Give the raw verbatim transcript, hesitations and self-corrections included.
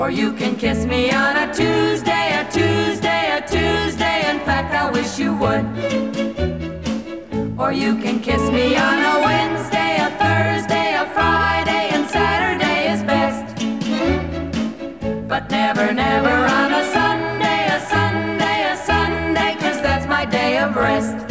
Or you can kiss me on a Tuesday, a Tuesday, a Tuesday. In fact, I wish you would. Or you can kiss me on a Wednesday, a Thursday, a Friday, and Saturday is best. But never, never on a Sunday, a Sunday, a Sunday, 'cause that's my day of rest.